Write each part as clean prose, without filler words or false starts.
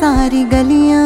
सारी गलियां,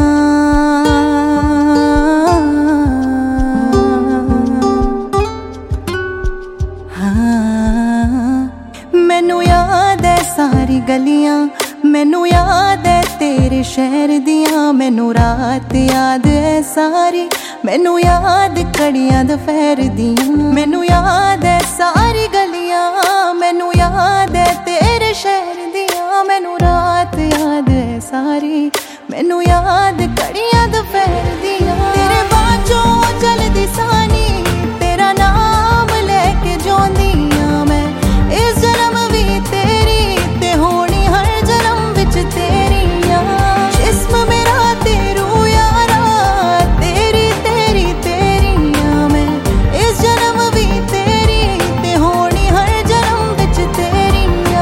मैनू याद है सारी गलियां, मैनू याद है तेरे शहर दियां, मैनू रात याद है सारी, मैनू याद कड़ियां दोपहर दियां, मैनू याद है सारी गलियां, मैनू याद है तेरे शहर दियां, मैनू रात याद है सारी, मैनू याद कड़ियां दोपहर दियां। तेरे बाजों चलदी सानी, तेरा नाम लेके जोंदी आं मैं, इस जन्म भी तेरी ते होनी हर जन्म विच तेरियां, जिस्म मेरा तेरू यारा, तेरी तेरी तेरियां मैं, इस जन्म भी तेरी ते होनी हर जन्म विच तेरियां।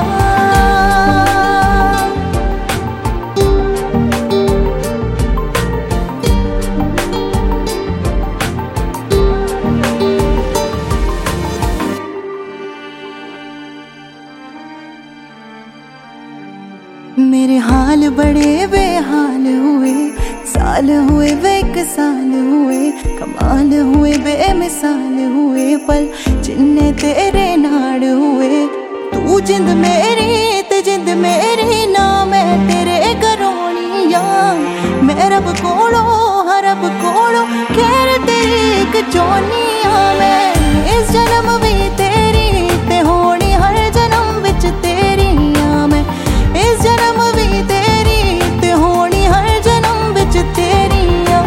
मेरे हाल बड़े बेहाल हुए, साल हुए वे एक साल हुए, कमाल हुए बेमिसाल हुए पल जिन्ने तेरे नाड़ हुए। तू जिंद मेरी ते जिंद मेरी ना, मैं तेरे घरों यां, मैं रब कोलों हर रब कोलों खैर तेरी इक जोनी आं मैं, इस जन्म भी तेरी ते होनी हर जन्म विच तेरी आं मैं, इस जन्म भी तेरी ते होनी हर जन्म विच तेरी आं।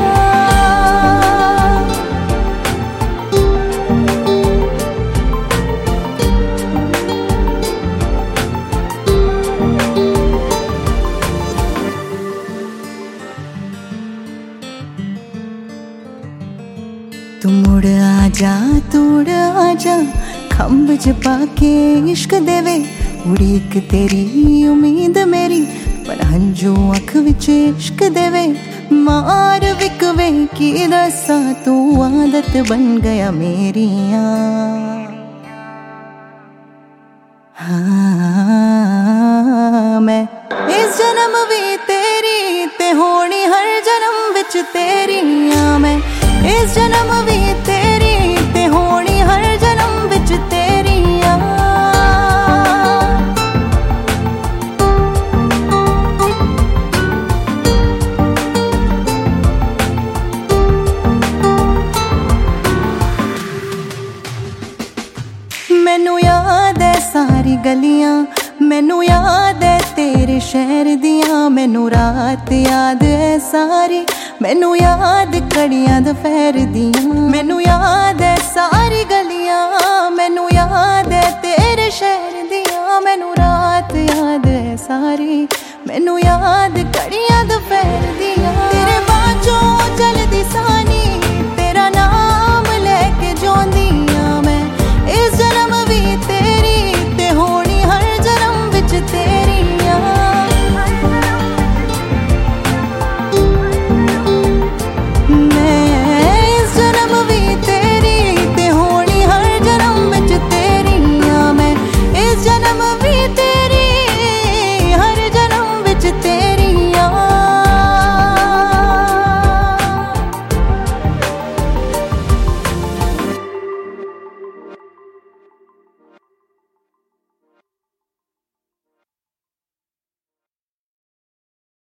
तू मुड़ आजा, तू उड़ आजा, खंब च पाके इश्क देवे, उड़ीक तेरी उम्मीद मेरी, पर हंजू अख विच इश्क देवे, मार विकवे की दसा तू आदत बन गया मेरिया। हाँ मैं इस जन्म भी तेरी ते होनी हर जन्म विच तेरियां, मैं इस जन्म भी तेरी ते होनी हर जन्म विच तेरियां। मैनू याद है सारी गलियां, मैनू याद है तेरे शहर दियां, मैनू रात याद है सारी, मैनू याद कड़ियां दोपहर दियां, मैनू याद है सारी गलियां, मैनू याद है तेरे शहर दियां, मैनू रात याद है सारी, मैनू याद कड़ियां दोपहर दियां। तेरे बाजों चलदी सानी,